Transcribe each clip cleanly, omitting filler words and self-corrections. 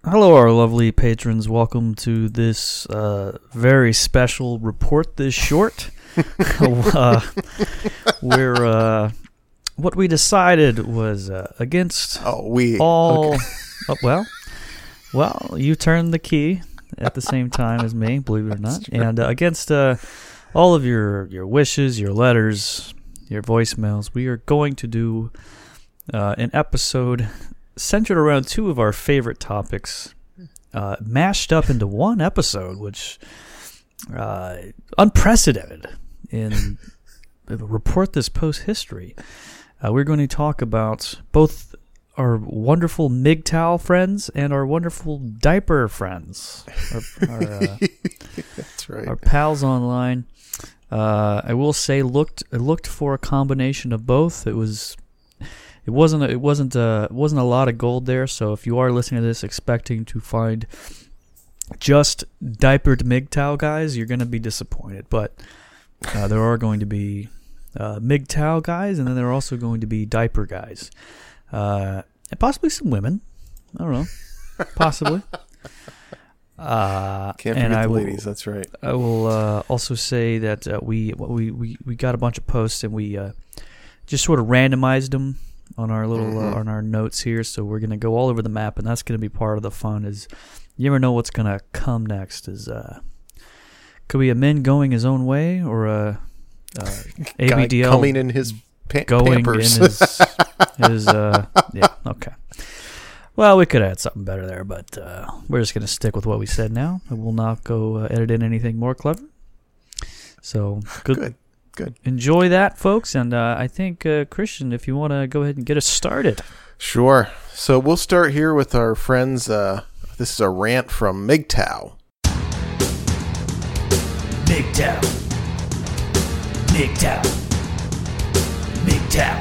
Hello, our lovely patrons. Welcome to this very special report this short. Where what we decided was against all... Okay. Well, you turned the key at the same time as me, believe it or not. And against all of your wishes, your letters, your voicemails, we are going to do an episode centered around two of our favorite topics, mashed up into one episode, which unprecedented in Report This Post history. We're going to talk about both our wonderful MGTOW friends and our wonderful diaper friends. That's right. Our pals online. I will say, looked for a combination of both. It wasn't a lot of gold there. So if you are listening to this expecting to find just diapered MGTOW guys, you're going to be disappointed. But there are going to be MGTOW guys, and then there are also going to be diaper guys, and possibly some women. I don't know, possibly. Can't forget the ladies. That's right. I will also say that we got a bunch of posts, and we just sort of randomized them on our little on our notes here. So we're gonna go all over the map, and that's gonna be part of the fun. Is you never know what's gonna come next. Is could be a man going his own way, or a ABDL guy coming in his going Pampers. in his yeah, okay. Well, we could add something better there, but we're just gonna stick with what we said now, and we'll not go edit in anything more clever. So good. Enjoy that, folks, and I think Christian, if you want to go ahead and get us started. Sure. So we'll start here with our friends. This is a rant from MGTOW. MGTOW. MGTOW. MGTOW.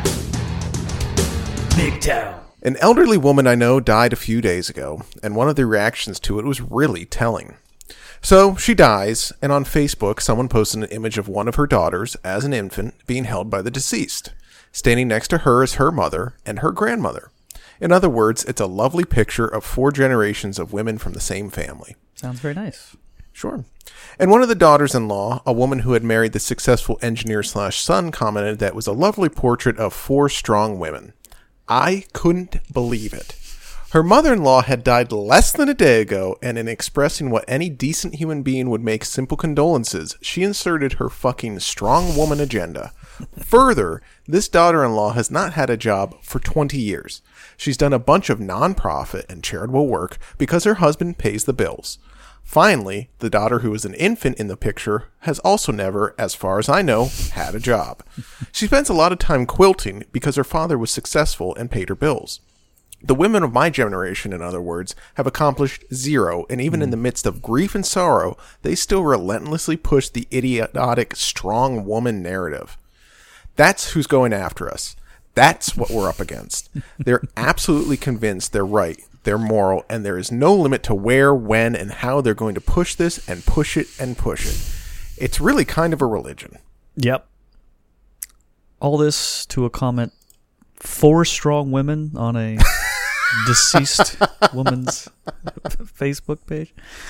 MGTOW. An elderly woman I know died a few days ago, and one of the reactions to it was really telling. So she dies, and on Facebook, someone posted an image of one of her daughters as an infant being held by the deceased. Standing next to her is her mother and her grandmother. In other words, it's a lovely picture of 4 generations of women from the same family. Sounds very nice. Sure. And one of the daughters-in-law, a woman who had married the successful engineer/son, commented that it was a lovely portrait of 4 strong women. I couldn't believe it. Her mother-in-law had died less than a day ago, and in expressing what any decent human being would make simple condolences, she inserted her fucking strong woman agenda. Further, this daughter-in-law has not had a job for 20 years. She's done a bunch of non-profit and charitable work because her husband pays the bills. Finally, the daughter who is an infant in the picture has also never, as far as I know, had a job. She spends a lot of time quilting because her father was successful and paid her bills. The women of my generation, in other words, have accomplished zero, and even in the midst of grief and sorrow, they still relentlessly push the idiotic strong woman narrative. That's who's going after us. That's what we're up against. They're absolutely convinced they're right, they're moral, and there is no limit to where, when, and how they're going to push this and push it and push it. It's really kind of a religion. Yep. All this to a comment, 4 strong women on a deceased woman's Facebook page.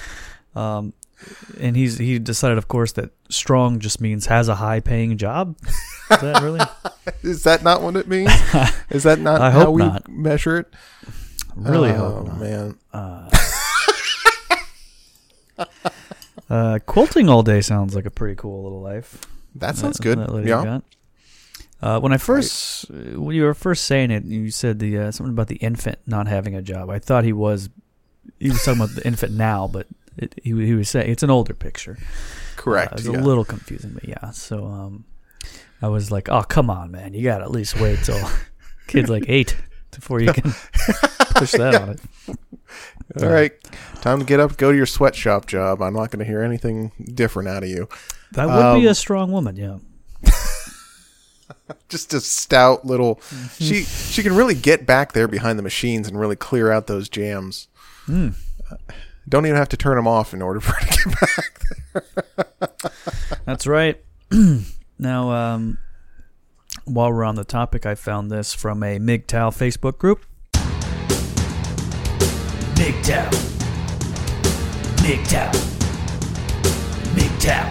And he decided, of course, that strong just means has a high-paying job. Is that really? Is that not what it means? Is that not I how hope we not. measure it? Really hope not. Man. Quilting all day sounds like a pretty cool little life. That sounds good. That lady Yeah. got. When you were first saying it, you said the something about the infant not having a job. I thought he was talking about the infant now, but he was saying it's an older picture. Correct. It was a little confusing, but yeah. So I was like, oh, come on, man. You got to at least wait till kid's like 8 before you can push that on it. All right. Time to get up, go to your sweatshop job. I'm not going to hear anything different out of you. That would be a strong woman, yeah. Just a stout little... She can really get back there behind the machines and really clear out those jams. Don't even have to turn them off in order for her to get back there. That's right. Now, while we're on the topic, I found this from a MGTOW Facebook group. MGTOW. MGTOW. MGTOW. MGTOW.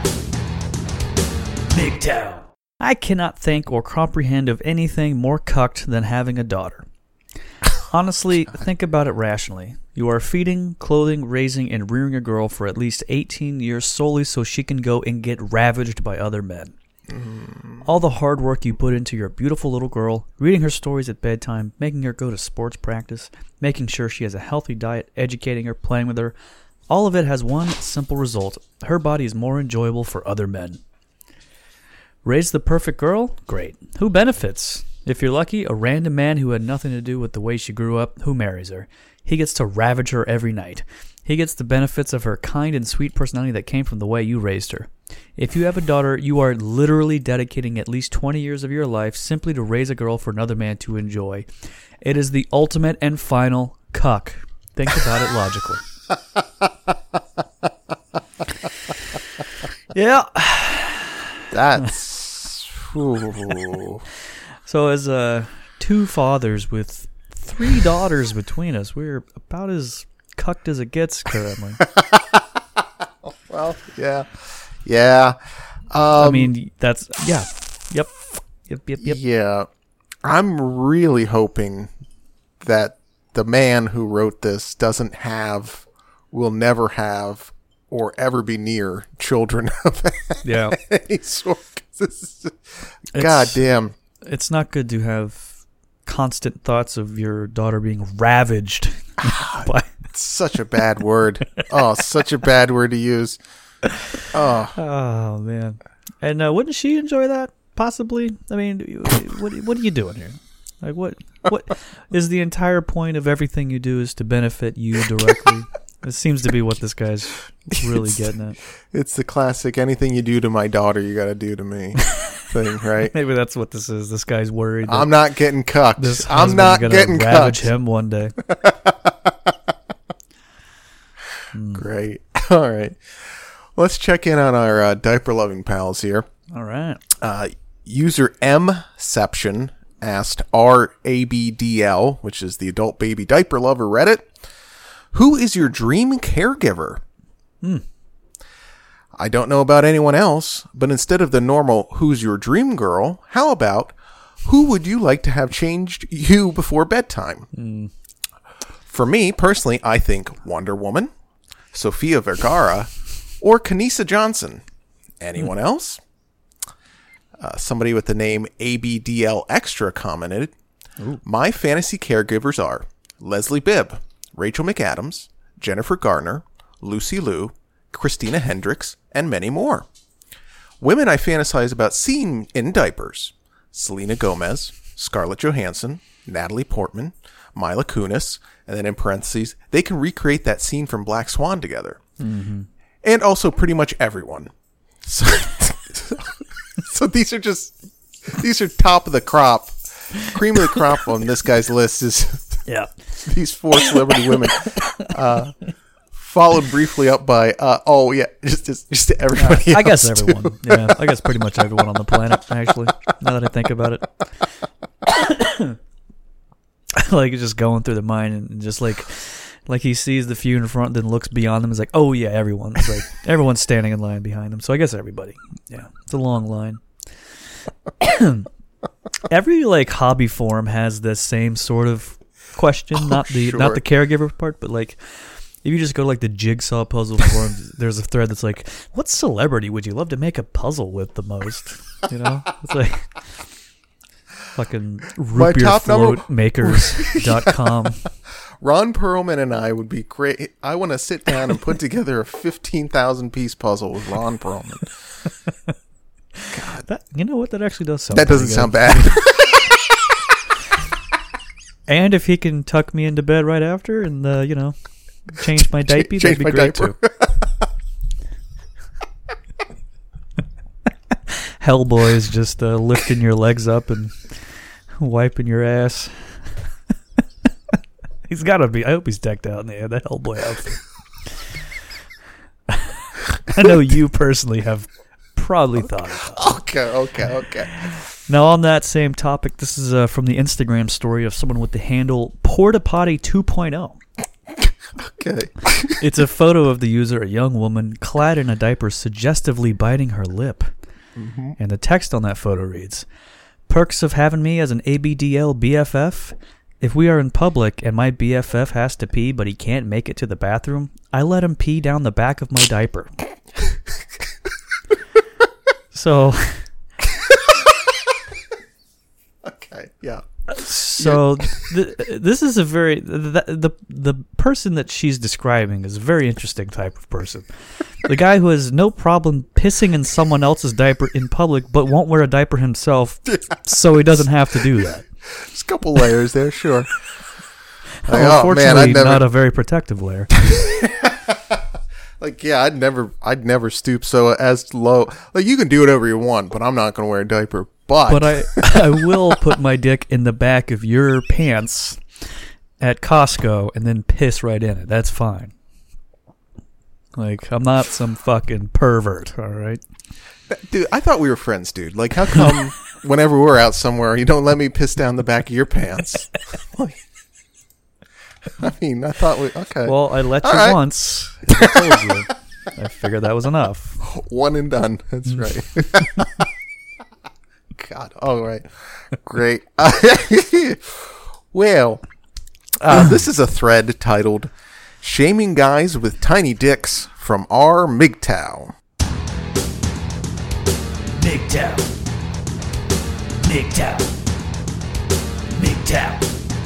MGTOW. I cannot think or comprehend of anything more cucked than having a daughter. Honestly, think about it rationally. You are feeding, clothing, raising, and rearing a girl for at least 18 years solely so she can go and get ravaged by other men. All the hard work you put into your beautiful little girl, reading her stories at bedtime, making her go to sports practice, making sure she has a healthy diet, educating her, playing with her, all of it has one simple result. Her body is more enjoyable for other men. Raise the perfect girl? Great. Who benefits? If you're lucky, a random man who had nothing to do with the way she grew up, who marries her. He gets to ravage her every night. He gets the benefits of her kind and sweet personality that came from the way you raised her. If you have a daughter, you are literally dedicating at least 20 years of your life simply to raise a girl for another man to enjoy. It is the ultimate and final cuck. Think about it logically. Yeah. That's... Ooh. So as two fathers with 3 daughters between us, we're about as cucked as it gets currently. Well, yeah. Yeah. I mean, that's... Yeah. Yep. Yeah. I'm really hoping that the man who wrote this doesn't have, will never have, or ever be near children of any sort. God damn. It's not good to have constant thoughts of your daughter being ravaged. It's such a bad word. Oh, such a bad word to use. Oh man. And wouldn't she enjoy that? Possibly. I mean, what are you doing here? Like, what is the entire point of everything you do is to benefit you directly? It seems to be what this guy's really getting at. It's the classic, anything you do to my daughter, you got to do to me thing, right? Maybe that's what this is. This guy's worried. I'm not getting cucked. I'm not getting cucked. Ravage him one day. Great. All right. Let's check in on our diaper-loving pals here. All right. User Mception asked RABDL, which is the Adult Baby Diaper Lover Reddit, who is your dream caregiver? I don't know about anyone else, but instead of the normal who's your dream girl, how about who would you like to have changed you before bedtime? For me, personally, I think Wonder Woman, Sofia Vergara, or Kanisa Johnson. Anyone else? Somebody with the name ABDL Extra commented, my fantasy caregivers are Leslie Bibb, Rachel McAdams, Jennifer Garner, Lucy Liu, Christina Hendricks, and many more. Women I fantasize about seeing in diapers: Selena Gomez, Scarlett Johansson, Natalie Portman, Mila Kunis, and then in parentheses, they can recreate that scene from Black Swan together. Mm-hmm. And also pretty much everyone. So these are top of the crop. Cream of the crop on this guy's list is these 4 celebrity women. Followed briefly up by, just everybody else. I guess everyone. Yeah, I guess pretty much everyone on the planet, actually, now that I think about it. Like, just going through the mind and just like he sees the few in front, then looks beyond them. Is like, oh yeah, everyone. It's like everyone's standing in line behind them. So I guess everybody. Yeah, it's a long line. Every like hobby forum has this same sort of question, not the caregiver part, but like if you just go to like the jigsaw puzzle forum, there's a thread that's like, what celebrity would you love to make a puzzle with the most? You know, it's like fucking rootbeerfloatmakers.com. Ron Perlman and I would be great. I want to sit down and put together a 15,000 piece puzzle with Ron Perlman. God, you know what? That actually does sound. That doesn't sound bad. And if he can tuck me into bed right after and change my diaper, that'd be great too. Hellboy is just lifting your legs up and wiping your ass. He's got to be. I hope he's decked out in the Hellboy outfit. I know you personally have probably thought of that. Okay. Now, on that same topic, this is from the Instagram story of someone with the handle Porta Potty 2.0. Okay. It's a photo of the user, a young woman clad in a diaper, suggestively biting her lip. Mm-hmm. And the text on that photo reads, "Perks of having me as an ABDL BFF? If we are in public and my BFF has to pee but he can't make it to the bathroom, I let him pee down the back of my diaper." So... Okay, yeah. So this is a very the person that she's describing is a very interesting type of person. The guy who has no problem pissing in someone else's diaper in public, but won't wear a diaper himself, so he doesn't have to do that. There's a couple layers there, sure. Unfortunately, not a very protective layer. Like, yeah, I'd never stoop so as low. Like, you can do whatever you want, but I'm not going to wear a diaper. But I will put my dick in the back of your pants at Costco and then piss right in it. That's fine. Like, I'm not some fucking pervert, all right? Dude, I thought we were friends, dude. Like, how come whenever we're out somewhere, you don't let me piss down the back of your pants? I mean, I thought we... Okay. Well, I let you all right. once. I told you. I figured that was enough. One and done. That's right. God. All right. Great. Well, this is a thread titled "Shaming Guys with Tiny Dicks" from R. MGTOW. MGTOW. MGTOW. MGTOW.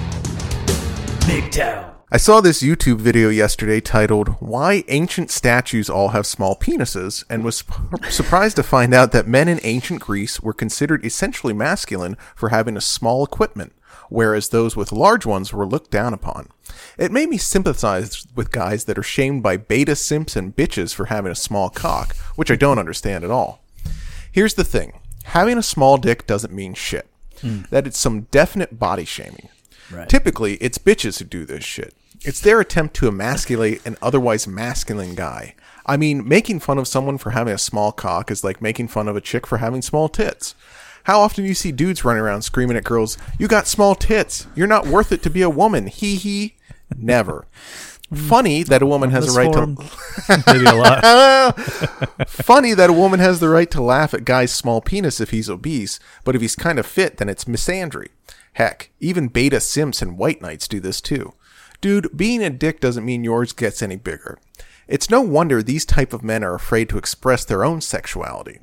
MGTOW. I saw this YouTube video yesterday titled "Why Ancient Statues All Have Small Penises," and was surprised to find out that men in ancient Greece were considered essentially masculine for having a small equipment, whereas those with large ones were looked down upon. It made me sympathize with guys that are shamed by beta simps and bitches for having a small cock, which I don't understand at all. Here's the thing. Having a small dick doesn't mean shit. That it's some definite body shaming. Right. Typically, it's bitches who do this shit. It's their attempt to emasculate an otherwise masculine guy. I mean, making fun of someone for having a small cock is like making fun of a chick for having small tits. How often do you see dudes running around screaming at girls, "You got small tits. You're not worth it to be a woman. Hee hee." Never. Funny that a woman has a right to... Maybe a lot. Funny that a woman has the right to laugh at guy's small penis if he's obese, but if he's kind of fit, then it's misandry. Heck, even beta simps and white knights do this too. Dude, being a dick doesn't mean yours gets any bigger. It's no wonder these type of men are afraid to express their own sexuality.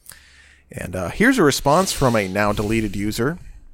And here's a response from a now deleted user.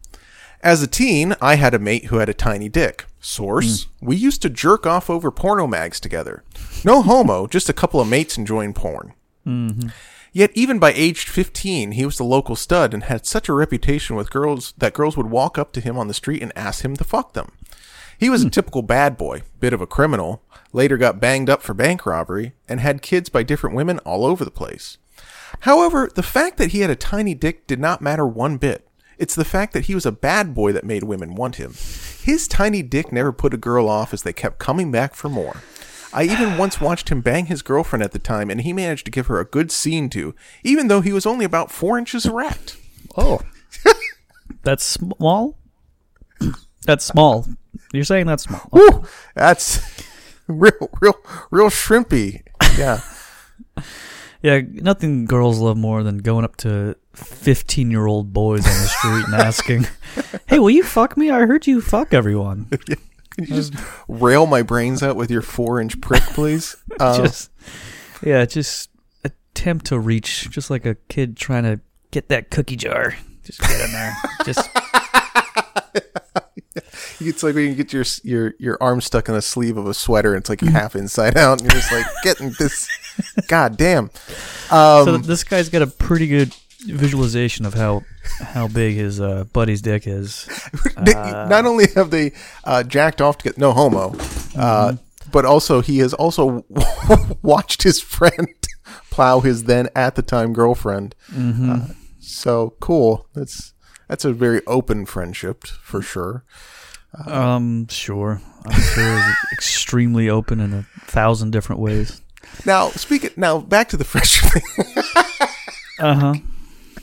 As a teen, I had a mate who had a tiny dick. Source, we used to jerk off over porno mags together. No homo, just a couple of mates enjoying porn. Mm-hmm. Yet even by age 15, he was the local stud and had such a reputation with girls that girls would walk up to him on the street and ask him to fuck them. He was a typical bad boy, bit of a criminal, later got banged up for bank robbery, and had kids by different women all over the place. However, the fact that he had a tiny dick did not matter one bit. It's the fact that he was a bad boy that made women want him. His tiny dick never put a girl off as they kept coming back for more. I even once watched him bang his girlfriend at the time, and he managed to give her a good scene to, even though he was only about 4 inches erect. Oh. That's small? That's small. You're saying that's small. Woo! That's real shrimpy. Yeah. Yeah, nothing girls love more than going up to 15-year-old boys on the street and asking, "Hey, will you fuck me? I heard you fuck everyone." Can you just rail my brains out with your 4-inch prick, please? Just attempt to reach, just like a kid trying to get that cookie jar. Just get in there. Just. It's like when you get your arm stuck in the sleeve of a sweater and it's like half inside out and you're just like getting this. God damn. So this guy's got a pretty good visualization of how big his buddy's dick is. Not only have they jacked off to get no homo, but also he has also watched his friend plow his then at the time girlfriend. Mm-hmm. So cool. That's a very open friendship for sure. Sure. I'm sure it's extremely open in 1,000 different ways. Now, back to the friendship thing. Uh-huh.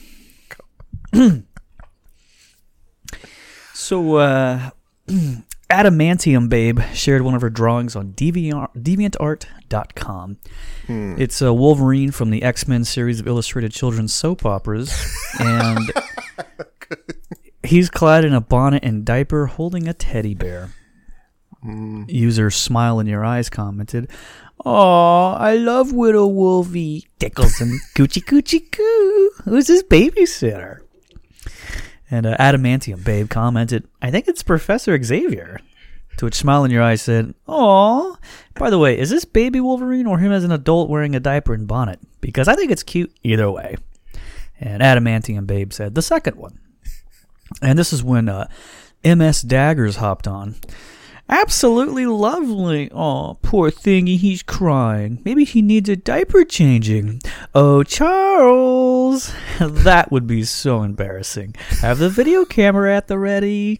So, Adamantium Babe shared one of her drawings on DeviantArt.com. It's a Wolverine from the X-Men series of illustrated children's soap operas, and he's clad in a bonnet and diaper holding a teddy bear. User Smile in Your Eyes commented, "Aw, I love Widow Wolvie. Tickles and coochie coochie coo. Who's his babysitter?" And Adamantium Babe commented, "I think it's Professor Xavier." To which Smile in Your Eyes said, "Aw, by the way, is this baby Wolverine or him as an adult wearing a diaper and bonnet? Because I think it's cute either way." And Adamantium Babe said, "The second one." And this is when MS Daggers hopped on. "Absolutely lovely. Aw, poor thingy, he's crying. Maybe he needs a diaper changing. Oh, Charles, that would be so embarrassing. Have the video camera at the ready."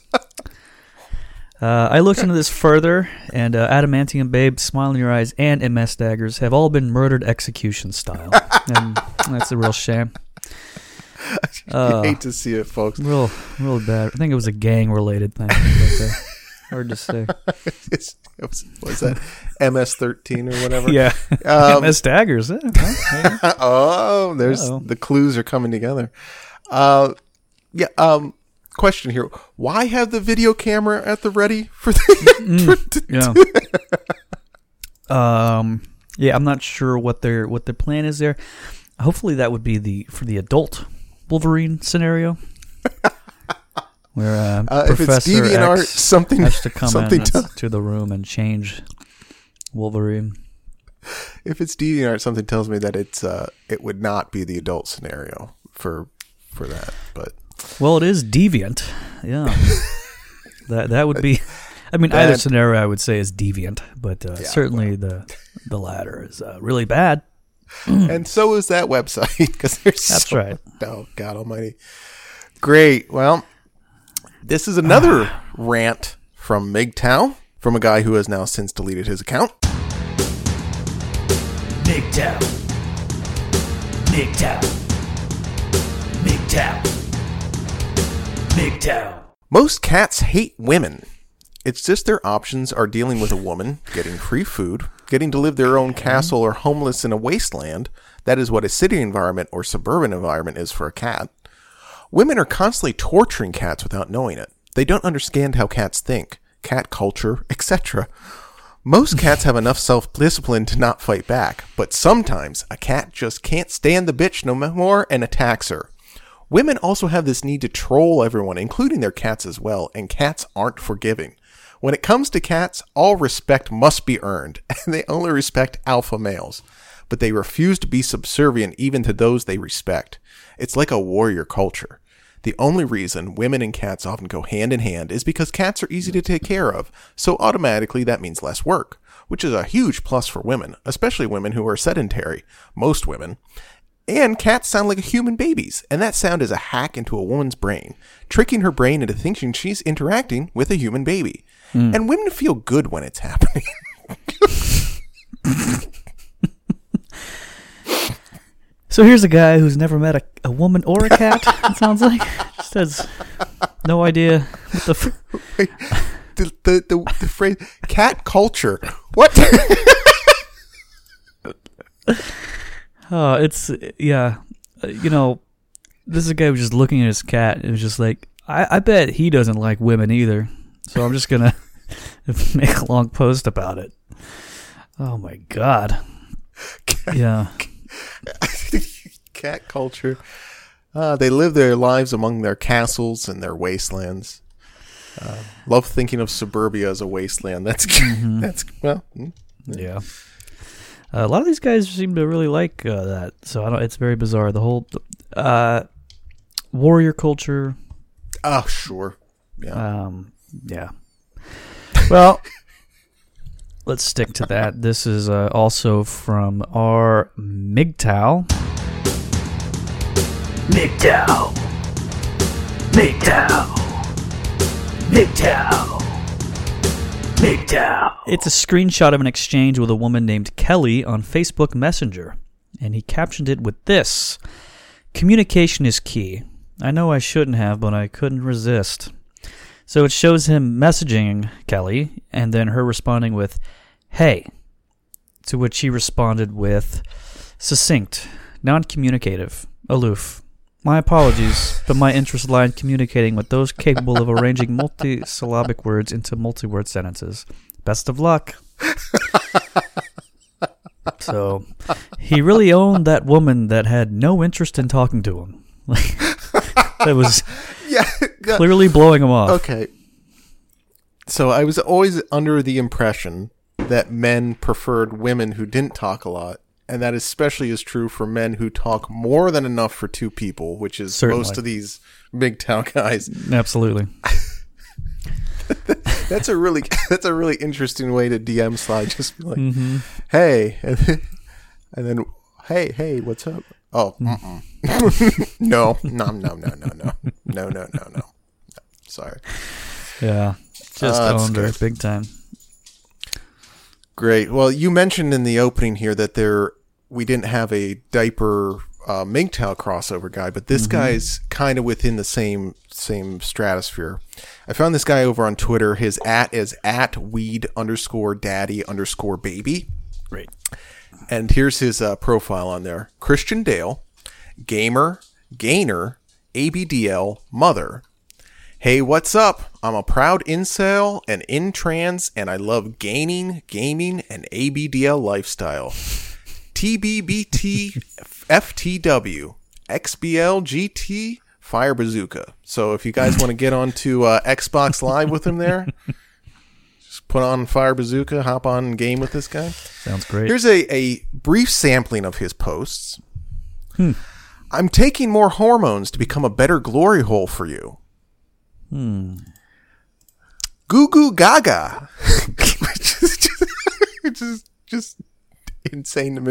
I looked into this further, and Adamantium Babe, Smile in Your Eyes, and MS Daggers have all been murdered execution style. And that's a real shame. I hate to see it, folks. Real bad. I think it was a gang-related thing. Hard to say. Was that MS-13 or whatever? Yeah. MS Daggers. There's the clues are coming together. Question here: why have the video camera at the ready for yeah, I'm not sure what their plan is there. Hopefully, that would be for the adult Wolverine scenario, where if it's Professor DeviantArt, X something has to come something to the room and change Wolverine. If it's DeviantArt, something tells me that it would not be the adult scenario for that, but. Well, it is deviant. Yeah. that would be. I mean, either scenario I would say is deviant, but certainly the latter is really bad. And so is that website, because that's right. Oh, God Almighty! Great. Well, this is another rant from MGTOW, from a guy who has now since deleted his account. MGTOW. MGTOW. MGTOW. MGTOW. Most cats hate women. It's just their options are dealing with a woman, getting free food, getting to live their own castle, or homeless in a wasteland. That is what a city environment or suburban environment is for a cat. Women are constantly torturing cats without knowing it. They don't understand how cats think, cat culture, etc. Most cats have enough self-discipline to not fight back, but sometimes a cat just can't stand the bitch no more and attacks her. Women also have this need to troll everyone, including their cats as well, and cats aren't forgiving. When it comes to cats, all respect must be earned, and they only respect alpha males. But they refuse to be subservient even to those they respect. It's like a warrior culture. The only reason women and cats often go hand in hand is because cats are easy to take care of, so automatically that means less work, which is a huge plus for women, especially women who are sedentary, most women. And cats sound like human babies, and that sound is a hack into a woman's brain, tricking her brain into thinking she's interacting with a human baby. And women feel good when it's happening. So here's a guy who's never met a woman or a cat, it sounds like. Just has no idea what the... Wait, the phrase, cat culture. What? It's, yeah. This is a guy who's just looking at his cat and was just like, I bet he doesn't like women either. So I'm just going to make a long post about it. Oh, my God. Yeah. Cat culture. They live their lives among their castles and their wastelands. Love thinking of suburbia as a wasteland. Yeah. A lot of these guys seem to really like that. So it's very bizarre. The whole warrior culture. Oh, sure. Yeah. Yeah. Well, let's stick to that. This is also from our MGTOW. MGTOW. MGTOW. MGTOW. MGTOW. It's a screenshot of an exchange with a woman named Kelly on Facebook Messenger, and he captioned it with this: "Communication is key. I know I shouldn't have, but I couldn't resist. So it shows him messaging Kelly, and then her responding with, "Hey," to which he responded with, "Succinct, non-communicative, aloof. My apologies, but my interests lie in communicating with those capable of arranging multi-syllabic words into multi-word sentences. Best of luck." So he really owned that woman that had no interest in talking to him. That was clearly blowing him off. Okay. So I was always under the impression that men preferred women who didn't talk a lot, and that especially is true for men who talk more than enough for two people, which is Certainly. most of these MGTOW guys. Absolutely. That's a really interesting way to DM slide. Just be like, "Hey," and then, "Hey, what's up?" Oh, no. Sorry. Yeah. Just That's owned her good. big time. Great. Well, you mentioned in the opening here that we didn't have a diaper MGTOW crossover guy, but this guy's kind of within the same stratosphere. I found this guy over on Twitter. His @ is @weed_daddy_baby. Great. And here's his profile on there. Christian Dale, gamer, gainer, ABDL, mother. Hey, what's up? I'm a proud incel and intrans, and I love gaining, gaming, and ABDL lifestyle. TBBT, FTW, XBL, GT, Fire Bazooka. So if you guys want to get onto Xbox Live with him there, just put on Fire Bazooka, hop on and game with this guy. Sounds great. Here's a brief sampling of his posts. I'm taking more hormones to become a better glory hole for you. Goo Goo Gaga. Which is just insane to me.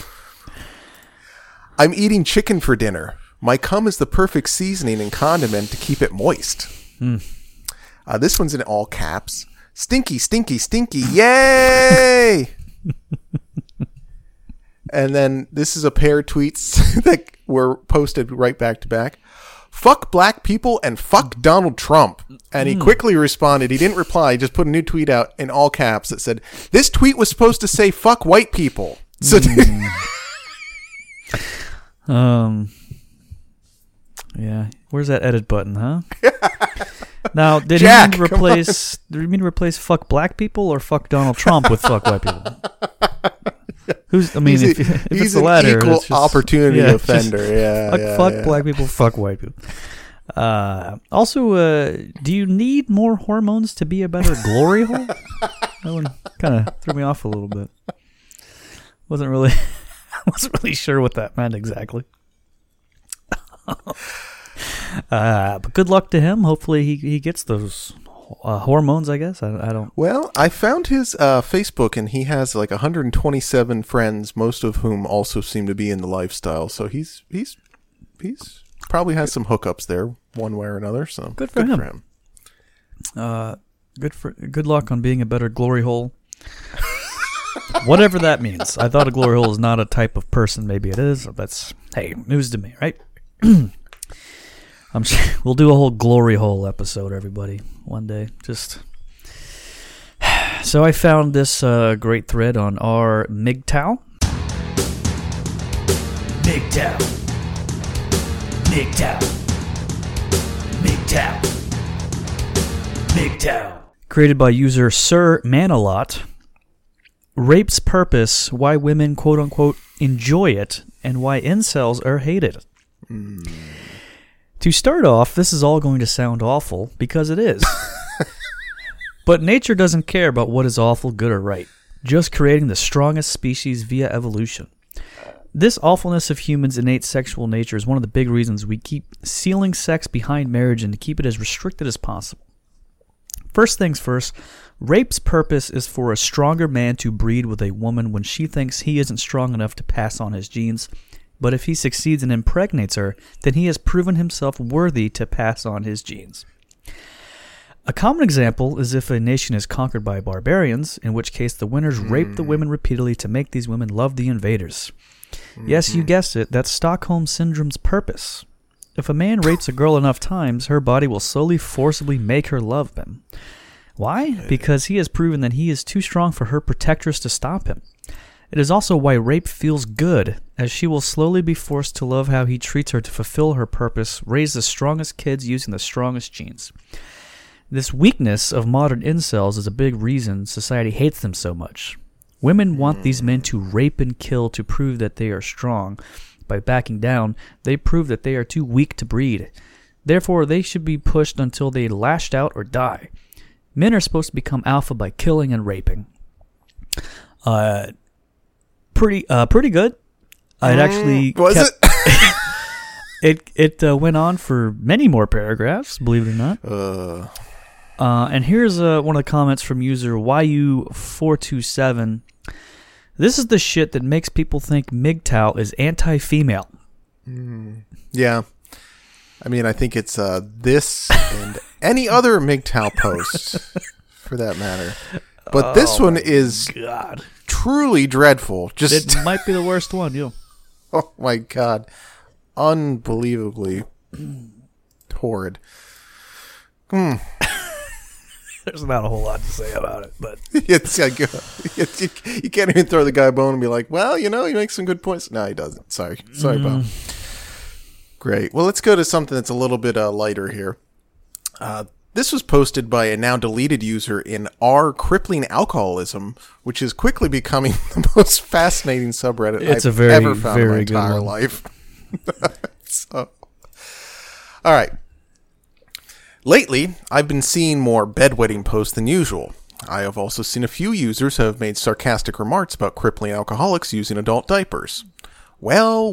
I'm eating chicken for dinner. My cum is the perfect seasoning and condiment to keep it moist. This one's in all caps. Stinky, stinky, stinky. Yay! And then this is a pair of tweets that were posted right back to back. Fuck black people and fuck Donald Trump. And he quickly responded. He didn't reply. He just put a new tweet out in all caps that said, this tweet was supposed to say fuck white people. So yeah. Where's that edit button, huh? Now, did Jack, he mean to replace fuck black people or fuck Donald Trump with fuck white people? If he's it's the an latter, equal it's just, opportunity yeah, offender. fuck black people, fuck white people. Also, do you need more hormones to be a better glory hole? That one kind of threw me off a little bit. Wasn't really sure what that meant exactly. But good luck to him. Hopefully he gets those hormones, I guess. I don't. Well, I found his Facebook, and he has like 127 friends, most of whom also seem to be in the lifestyle. So he's probably has some hookups there, one way or another. So Good for him. Good luck on being a better glory hole. Whatever that means. I thought a glory hole is not a type of person. Maybe it is. That's, hey, news to me, right? We'll do a whole glory hole episode, everybody, one day. So I found this great thread on our MGTOW. MGTOW. MGTOW. MGTOW. MGTOW. Created by user Sir Manalot. Rape's purpose, why women quote-unquote enjoy it, and why incels are hated. To start off, this is all going to sound awful, because it is. But nature doesn't care about what is awful, good, or right. Just creating the strongest species via evolution. This awfulness of humans' innate sexual nature is one of the big reasons we keep sealing sex behind marriage and to keep it as restricted as possible. First things first, rape's purpose is for a stronger man to breed with a woman when she thinks he isn't strong enough to pass on his genes. But if he succeeds and impregnates her, then he has proven himself worthy to pass on his genes. A common example is if a nation is conquered by barbarians, in which case the winners rape the women repeatedly to make these women love the invaders. Yes, you guessed it, that's Stockholm Syndrome's purpose. If a man rapes a girl enough times, her body will slowly forcibly make her love him. Why? Because he has proven that he is too strong for her protectress to stop him. It is also why rape feels good, as she will slowly be forced to love how he treats her to fulfill her purpose, raise the strongest kids using the strongest genes. This weakness of modern incels is a big reason society hates them so much. Women want these men to rape and kill to prove that they are strong. By backing down, they prove that they are too weak to breed. Therefore, they should be pushed until they lashed out or die. Men are supposed to become alpha by killing and raping. Pretty good. It actually Was it? it went on for many more paragraphs, believe it or not. And here's one of the comments from user YU427. This is the shit that makes people think MGTOW is anti-female. Yeah. I mean, I think it's this and any other MGTOW post, for that matter. But this one is God. truly dreadful. It might be the worst one, yeah. Oh my God. Unbelievably horrid. There's not a whole lot to say about it, but you can't even throw the guy a bone and be like, well, he makes some good points. No, he doesn't. Sorry, Bob. Great. Well, let's go to something that's a little bit lighter here. This was posted by a now deleted user in R Crippling Alcoholism, which is quickly becoming the most fascinating subreddit I've ever found in my entire life. So, all right. Lately, I've been seeing more bedwetting posts than usual. I have also seen a few users who have made sarcastic remarks about crippling alcoholics using adult diapers. Well.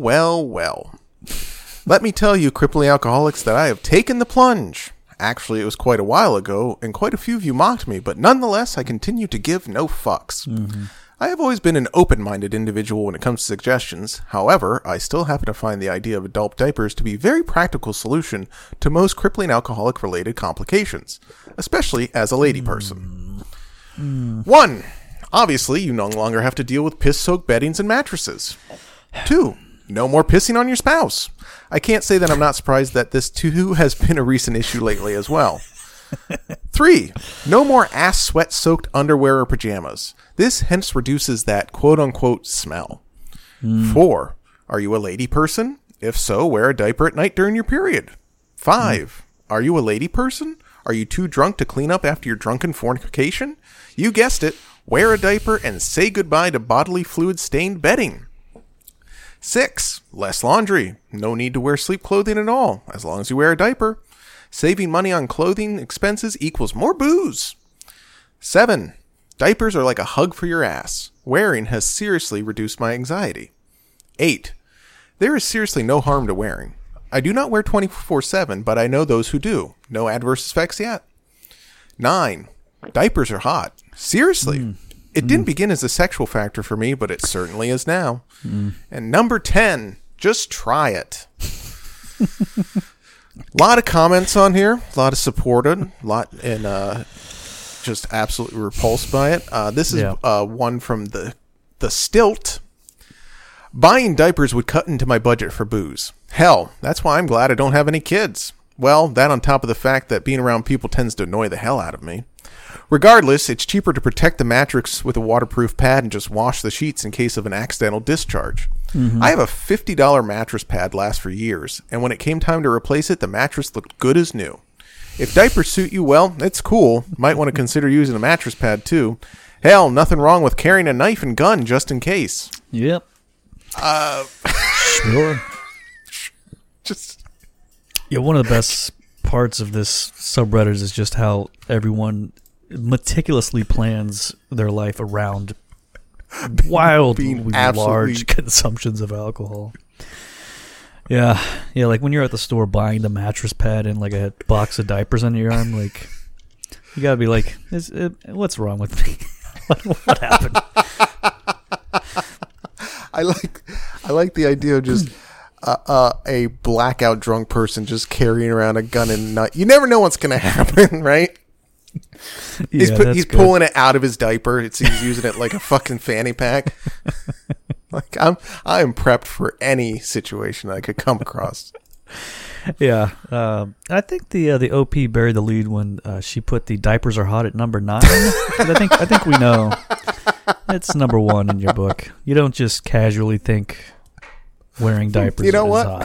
Let me tell you, crippling alcoholics, that I have taken the plunge. Actually, it was quite a while ago, and quite a few of you mocked me, but nonetheless, I continue to give no fucks. I have always been an open-minded individual when it comes to suggestions. However, I still happen to find the idea of adult diapers to be a very practical solution to most crippling alcoholic-related complications, especially as a lady person. 1. Obviously, you no longer have to deal with piss-soaked beddings and mattresses. 2. No more pissing on your spouse. I can't say that I'm not surprised that this too has been a recent issue lately as well. 3. No more ass sweat-soaked underwear or pajamas. This hence reduces that quote-unquote smell. 4. Are you a lady person? If so, wear a diaper at night during your period. 5. Are you a lady person? Are you too drunk to clean up after your drunken fornication? You guessed it. Wear a diaper and say goodbye to bodily fluid-stained bedding. 6. Less laundry. No need to wear sleep clothing at all, as long as you wear a diaper. Saving money on clothing expenses equals more booze. 7. Diapers are like a hug for your ass. Wearing has seriously reduced my anxiety. 8. There is seriously no harm to wearing. I do not wear 24/7, but I know those who do. No adverse effects yet. 9. Diapers are hot. Seriously. It didn't begin as a sexual factor for me, but it certainly is now. And number 10, just try it. A lot of comments on here, a lot of supported, and just absolutely repulsed by it. This is one from the Stilt. Buying diapers would cut into my budget for booze. Hell, that's why I'm glad I don't have any kids. Well, that on top of the fact that being around people tends to annoy the hell out of me. Regardless, it's cheaper to protect the mattress with a waterproof pad and just wash the sheets in case of an accidental discharge. I have a $50 mattress pad lasts for years, and when it came time to replace it, the mattress looked good as new. If diapers suit you well, it's cool. Might want to consider using a mattress pad too. Hell, nothing wrong with carrying a knife and gun just in case. Yep. Sure. Just Yeah, one of the best parts of this subreddit is just how everyone meticulously plans their life around wildly large consumptions of alcohol. Yeah, like when you're at the store buying the mattress pad and like a box of diapers under your arm, like you gotta be like, what's wrong with me? What happened? I like the idea of just a blackout drunk person just carrying around a gun and nut. You never know what's gonna happen, right? He's pulling it out of his diaper. He's using it like a fucking fanny pack. Like I am prepped for any situation I could come across. Yeah, I think the OP buried the lead when she put the diapers are hot at number 9. 'Cause I think we know it's number 1 in your book. You don't just casually think wearing diapers is hot.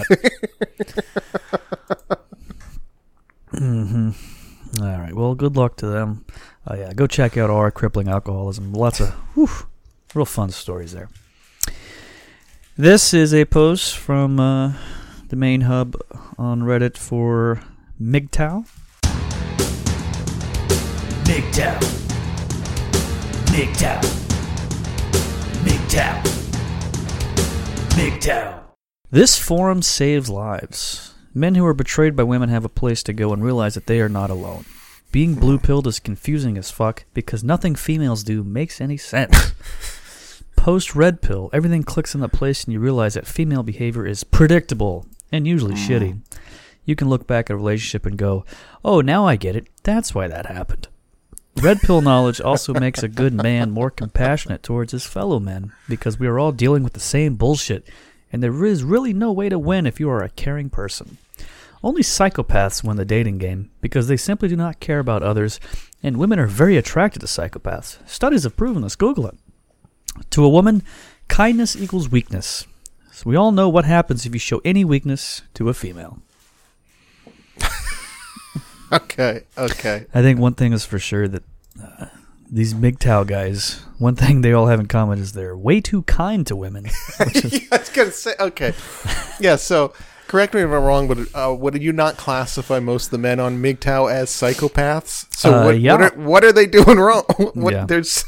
Mm-hmm. All right. Well, good luck to them. Yeah, go check out our crippling alcoholism. Lots of real fun stories there. This is a post from the main hub on Reddit for MGTOW. MGTOW. MGTOW. MGTOW. MGTOW. This forum saves lives. Men who are betrayed by women have a place to go and realize that they are not alone. Being blue-pilled is confusing as fuck because nothing females do makes any sense. Post red pill, everything clicks into place and you realize that female behavior is predictable and usually shitty. You can look back at a relationship and go, oh, now I get it. That's why that happened. Red pill knowledge also makes a good man more compassionate towards his fellow men because we are all dealing with the same bullshit and there is really no way to win if you are a caring person. Only psychopaths win the dating game because they simply do not care about others, and women are very attracted to psychopaths. Studies have proven this. Google it. To a woman, kindness equals weakness. So we all know what happens if you show any weakness to a female. Okay. I think one thing is for sure that these MGTOW guys, one thing they all have in common is they're way too kind to women. Which is, I was going to say, okay. Yeah, so correct me if I'm wrong, but would you not classify most of the men on MGTOW as psychopaths? So what are they doing wrong? There's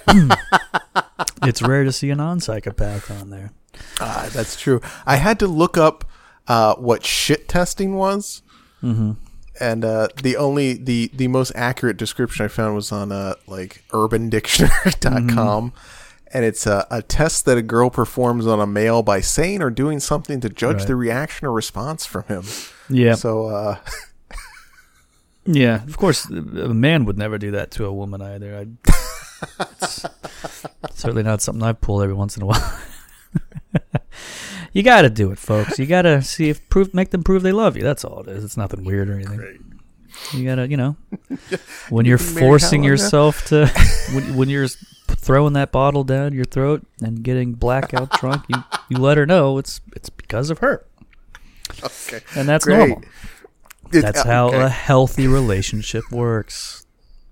It's rare to see a non-psychopath on there. That's true. I had to look up what shit testing was. Mm-hmm. And the most accurate description I found was on like UrbanDictionary.com, and it's a test that a girl performs on a male by saying or doing something to judge the reaction or response from him. Yeah. So. Yeah, of course, a man would never do that to a woman either. It's certainly not something I pull every once in a while. You got to do it, folks. You got to see make them prove they love you. That's all it is. It's nothing weird or anything. Great. You got to, when you're forcing yourself to, when you're throwing that bottle down your throat and getting blackout drunk, you let her know it's because of her. Okay. And that's normal. That's how a healthy relationship works.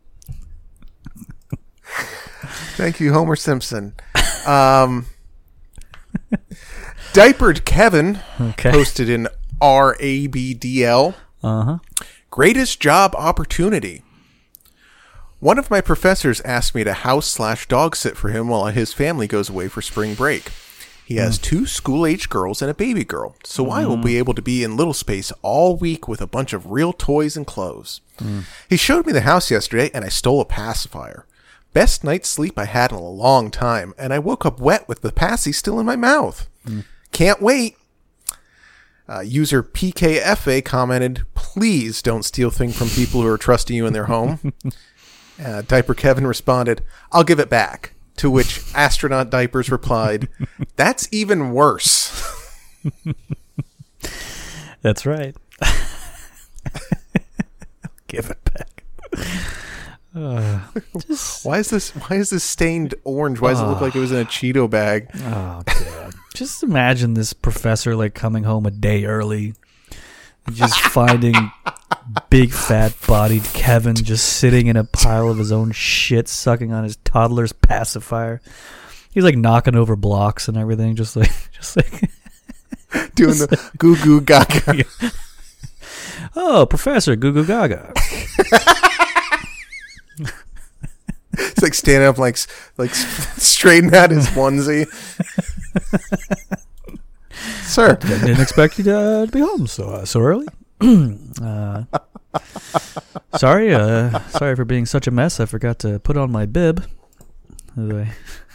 Thank you, Homer Simpson. Diapered Kevin posted in RABDL. Greatest job opportunity. One of my professors asked me to house/dog sit for him while his family goes away for spring break. He has 2 school-age girls and a baby girl, so I will be able to be in little space all week with a bunch of real toys and clothes. He showed me the house yesterday, and I stole a pacifier. Best night's sleep I had in a long time, and I woke up wet with the passy still in my mouth. Can't wait. User PKFA commented, please don't steal things from people who are trusting you in their home. Diaper Kevin responded, I'll give it back. To which Astronaut Diapers replied, that's even worse. That's right. Give it back. Why is this stained orange? Why does it look like it was in a Cheeto bag? Oh, God. Just imagine this professor like coming home a day early, just finding big fat bodied Kevin just sitting in a pile of his own shit, sucking on his toddler's pacifier. He's like knocking over blocks and everything, just like doing the goo goo gaga. Yeah. Oh, Professor Goo Goo Gaga. It's like standing up, like straightening out his onesie. Sir, I didn't expect you to be home so early. Sorry for being such a mess. I forgot to put on my bib. Anyway.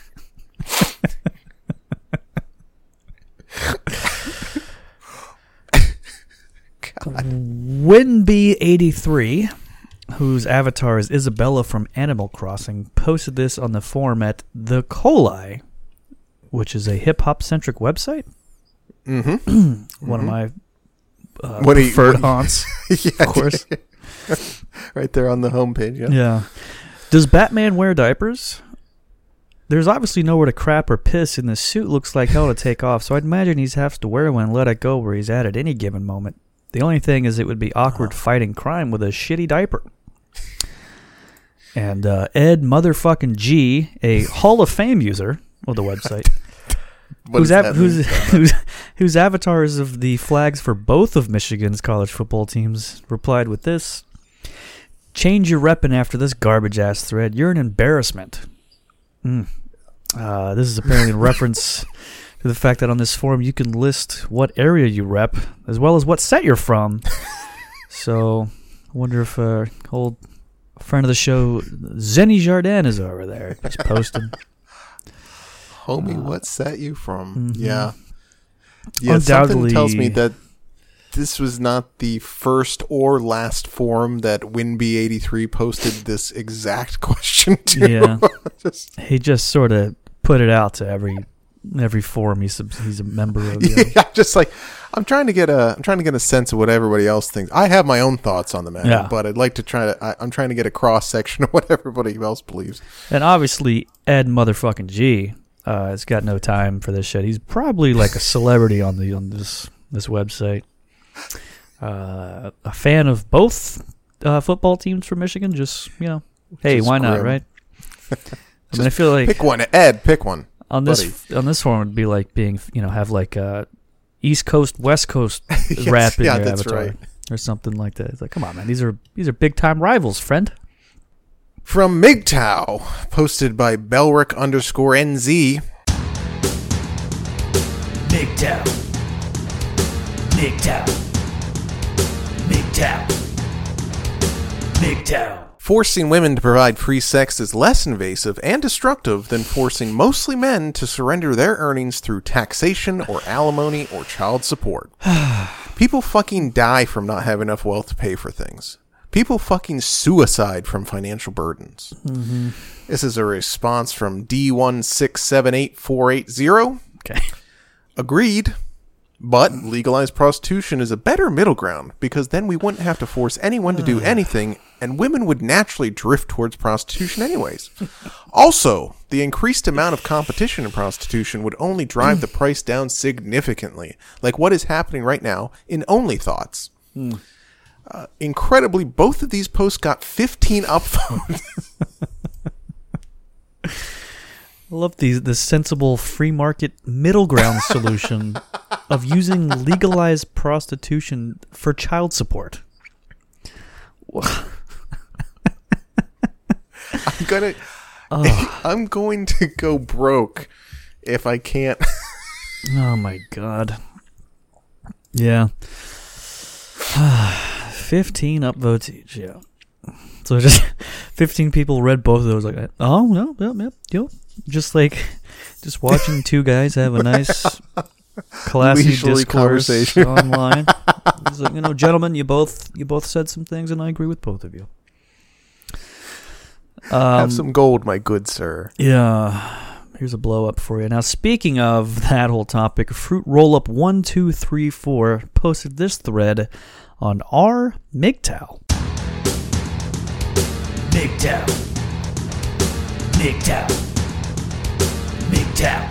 Winby83, whose avatar is Isabella from Animal Crossing, posted this on the forum at The Coli, which is a hip-hop-centric website. One of my preferred haunts, Yeah, of course. right there on the homepage. Yeah. Yeah. Does Batman wear diapers? There's obviously nowhere to crap or piss, and the suit looks like hell to take off, so I'd imagine he's has to wear one and let it go where he's at any given moment. The only thing is it would be awkward fighting crime with a shitty diaper. And Ed motherfucking G, a Hall of Fame user of the website, whose avatars of the flags for both of Michigan's college football teams replied with this: "Change your reppin' after this garbage-ass thread. You're an embarrassment." This is apparently in reference to the fact that on this forum you can list what area you rep as well as what set you're from. So I wonder if old friend of the show, Zenny Jardin, is over there. He's posting. Homie, what set you from? Mm-hmm. Yeah. Yeah, something Undoubtedly tells me that this was not the first or last forum that WinB83 posted this exact question to. Yeah. He just sort of put it out to every forum he's a member of. Yeah, just like I'm trying to get a sense of what everybody else thinks. I have my own thoughts on the matter, but I'd like to I'm trying to get a cross section of what everybody else believes. And obviously Ed motherfucking G has got no time for this shit. He's probably like a celebrity on this website. A fan of both football teams from Michigan. Just hey, Just why not, grim. right? I mean, I feel like Pick one, Ed. Pick one. on this forum would be like being have like East Coast West Coast Yes, rap in yeah, your that's avatar right. or something like that. It's like, come on, man, these are big time rivals, friend. From MGTOW, posted by Belric_NZ. MGTOW. MGTOW. MGTOW. MGTOW. Forcing women to provide free sex is less invasive and destructive than forcing mostly men to surrender their earnings through taxation or alimony or child support. People fucking die from not having enough wealth to pay for things. People fucking suicide from financial burdens. Mm-hmm. This is a response from D1678480. Okay. Agreed. But legalized prostitution is a better middle ground because then we wouldn't have to force anyone to do anything and women would naturally drift towards prostitution anyways. Also, the increased amount of competition in prostitution would only drive the price down significantly, like what is happening right now in Only Thoughts. Incredibly, both of these posts got 15 upvotes. I love the sensible free market middle ground solution of using legalized prostitution for child support. I'm going to go broke if I can't. Oh my god. Yeah. 15 upvotes each, yeah. So just 15 people read both of those like, oh, no, yep. Just watching two guys have a nice, classy Leisurely discourse conversation. online. It's like, gentlemen, you both said some things, and I agree with both of you. Have some gold, my good sir. Yeah. Here's a blow up for you. Now, speaking of that whole topic, Fruit Roll Up 1234 posted this thread on our MGTOW. MGTOW. MGTOW. MGTOW.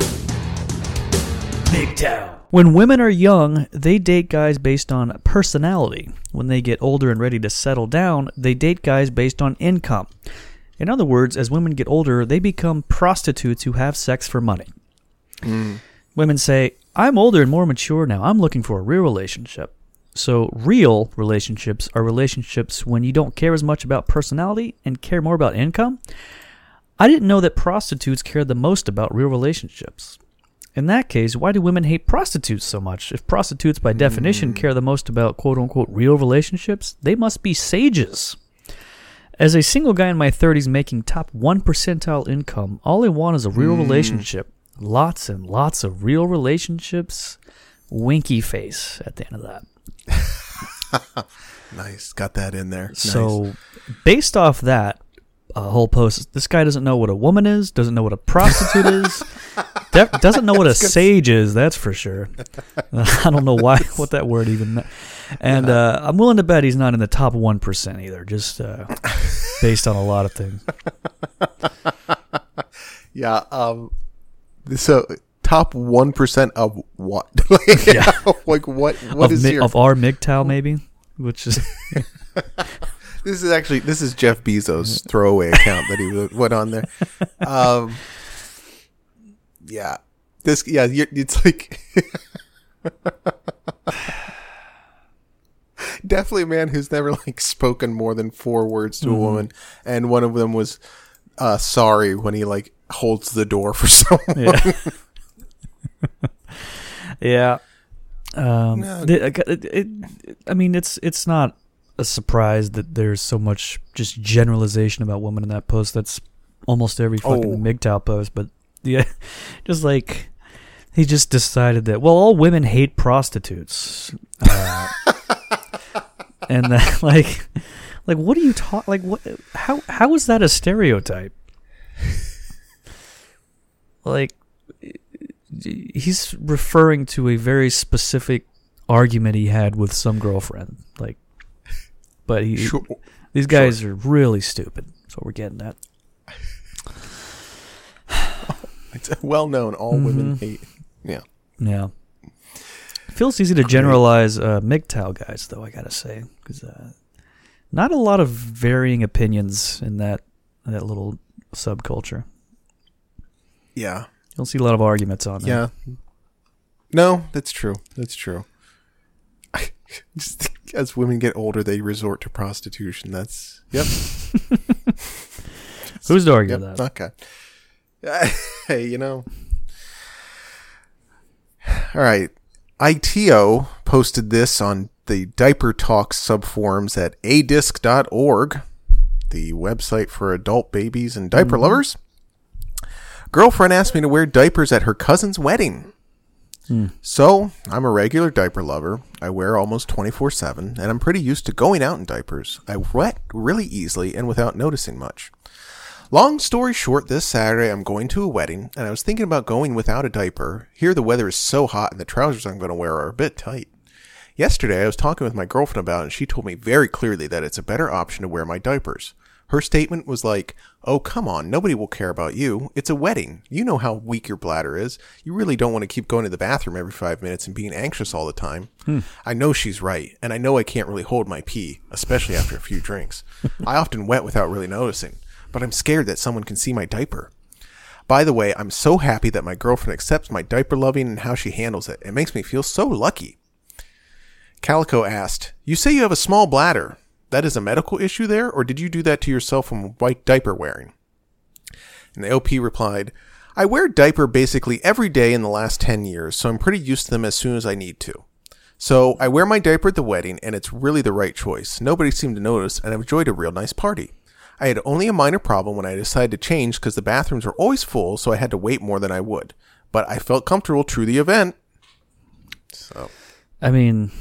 MGTOW. When women are young, they date guys based on personality. When they get older and ready to settle down, they date guys based on income. In other words, as women get older, they become prostitutes who have sex for money. Women say, I'm older and more mature now. I'm looking for a real relationship. So real relationships are relationships when you don't care as much about personality and care more about income. I didn't know that prostitutes care the most about real relationships. In that case, why do women hate prostitutes so much? If prostitutes by definition care the most about quote-unquote real relationships, they must be sages. As a single guy in my 30s making top 1 percentile income, all I want is a real relationship. Lots and lots of real relationships. Winky face at the end of that. Nice. Got that in there. So, based off that, whole post. This guy doesn't know what a woman is, doesn't know what a prostitute is, doesn't know what a sage is, that's for sure. I don't know what that word even meant. And I'm willing to bet he's not in the top 1% either, just based on a lot of things. Yeah. So top 1% of what? Yeah. Like what is your... Of our MGTOW, maybe? Which is... This is Jeff Bezos' throwaway account that he went on there. Yeah. It's like... Definitely a man who's never like spoken more than 4 words to a woman, and one of them was sorry when he like holds the door for someone. Yeah. I mean, it's not a surprise that there's so much just generalization about women in that post. That's almost every fucking MGTOW post. But yeah, just like he just decided that all women hate prostitutes, and that like what do you talk like what how is that a stereotype? Like, he's referring to a very specific argument he had with some girlfriend. Like, but these guys are really stupid. That's what we're getting at. It's well known. All women hate. Yeah. Yeah. It feels easy to generalize MGTOW guys, though, I gotta say, because not a lot of varying opinions in that little subculture. Yeah. You don't see a lot of arguments on that. Yeah. No, that's true. That's true. Just as women get older, they resort to prostitution. That's, yep. Who's to argue that? Okay. Hey, you know. All right. ITO posted this on the Diaper Talk subforums at adisc.org, the website for adult babies and diaper lovers. Girlfriend asked me to wear diapers at her cousin's wedding. So, I'm a regular diaper lover. I wear almost 24/7, and I'm pretty used to going out in diapers. I wet really easily and without noticing much. Long story short, this Saturday I'm going to a wedding, and I was thinking about going without a diaper. Here the weather is so hot, and the trousers I'm going to wear are a bit tight. Yesterday I was talking with my girlfriend about it, and she told me very clearly that it's a better option to wear my diapers. Her statement was like, "Oh, come on, nobody will care about you. It's a wedding. You know how weak your bladder is. You really don't want to keep going to the bathroom every 5 minutes and being anxious all the time." I know she's right, and I know I can't really hold my pee, especially after a few drinks. I often wet without really noticing, but I'm scared that someone can see my diaper. By the way, I'm so happy that my girlfriend accepts my diaper loving and how she handles it. It makes me feel so lucky. Calico asked, "You say you have a small bladder. That is a medical issue there, or did you do that to yourself from white diaper wearing?" And the OP replied, "I wear diaper basically every day in the last 10 years, so I'm pretty used to them as soon as I need to. So I wear my diaper at the wedding, and it's really the right choice. Nobody seemed to notice, and I've enjoyed a real nice party. I had only a minor problem when I decided to change because the bathrooms are always full, so I had to wait more than I would. But I felt comfortable through the event." So, I mean,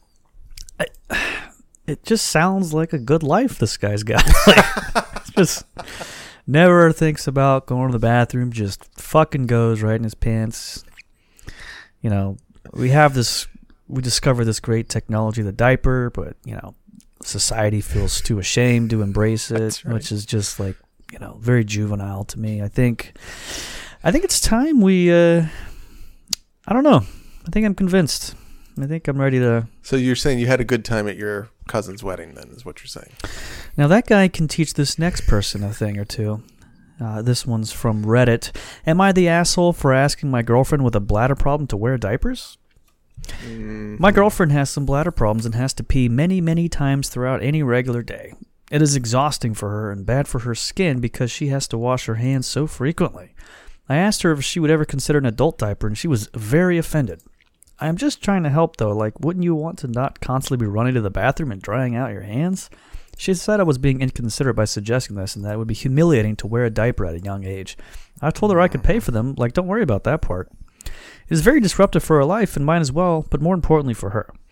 it just sounds like a good life this guy's got. Like, just never thinks about going to the bathroom, just fucking goes right in his pants. You know, we discovered this great technology, the diaper, but, you know, society feels too ashamed to embrace it, right, which is just like, you know, very juvenile to me. I think it's time we, I don't know. I think I'm convinced. I think I'm ready to... So you're saying you had a good time at your cousin's wedding, then, is what you're saying? Now, that guy can teach this next person a thing or two. This one's from Reddit. Am I the asshole for asking my girlfriend with a bladder problem to wear diapers? My girlfriend has some bladder problems and has to pee many, many times throughout any regular day. It is exhausting for her and bad for her skin because she has to wash her hands so frequently. I asked her if she would ever consider an adult diaper, and she was very offended. I'm just trying to help, though. Like, wouldn't you want to not constantly be running to the bathroom and drying out your hands? She said I was being inconsiderate by suggesting this and that it would be humiliating to wear a diaper at a young age. I told her I could pay for them. Like, don't worry about that part. It is very disruptive for her life and mine as well, but more importantly for her.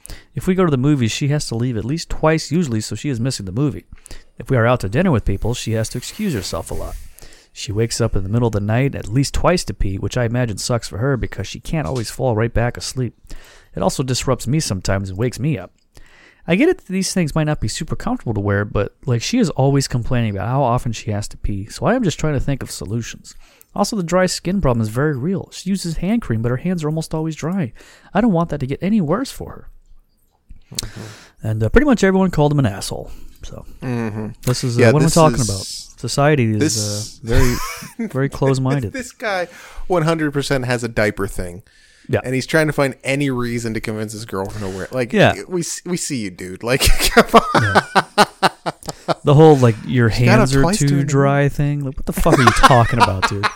If we go to the movies, she has to leave at least twice usually, so she is missing the movie. If we are out to dinner with people, she has to excuse herself a lot. She wakes up in the middle of the night at least twice to pee, which I imagine sucks for her because she can't always fall right back asleep. It also disrupts me sometimes and wakes me up. I get it that these things might not be super comfortable to wear, but like she is always complaining about how often she has to pee, so I am just trying to think of solutions. Also, the dry skin problem is very real. She uses hand cream, but her hands are almost always dry. I don't want that to get any worse for her. Mm-hmm. And pretty much everyone called him an asshole. So this is what am I talking about? Society is very, very close-minded. This guy 100% has a diaper thing. Yeah. And he's trying to find any reason to convince his girlfriend to wear it. Like, we see you, dude. Like, come on. Yeah. The whole, like, your hands are too dry thing. Like, what the fuck are you talking about, dude?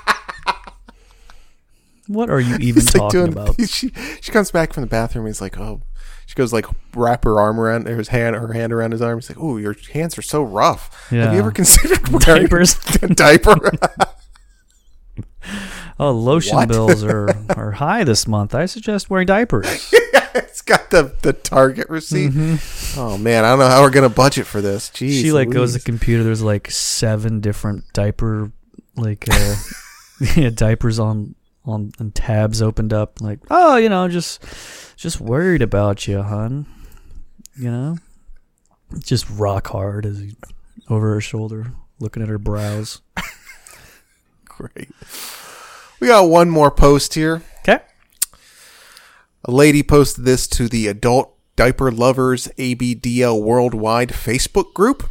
What are you even talking about? She comes back from the bathroom and he's like, oh. She goes, like, wrap her arm around her hand around his arm. He's like, oh, your hands are so rough. Yeah. Have you ever considered wearing a diaper? Oh, lotion bills are high this month. I suggest wearing diapers. Yeah, it's got the Target receipt. Mm-hmm. Oh, man, I don't know how we're going to budget for this. Jeez, she, like, goes to the computer. There's, like, 7 different diaper, like, diapers on and tabs opened up. Like, oh, you know, just worried about you, hon. You know? Just rock hard as he over her shoulder, looking at her brows. Great. We got one more post here. Okay. A lady posted this to the Adult Diaper Lovers ABDL Worldwide Facebook group.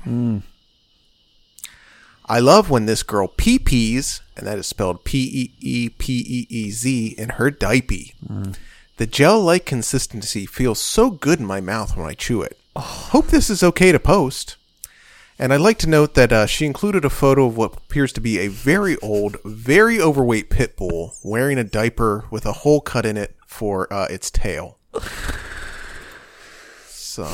I love when this girl pee-pees, and that is spelled P-E-E-P-E-E-Z, in her diaper. The gel-like consistency feels so good in my mouth when I chew it. Hope this is okay to post. And I'd like to note that she included a photo of what appears to be a very old, very overweight pit bull wearing a diaper with a hole cut in it for its tail. So.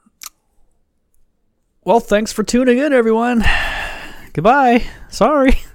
Well, thanks for tuning in, everyone. Goodbye. Sorry.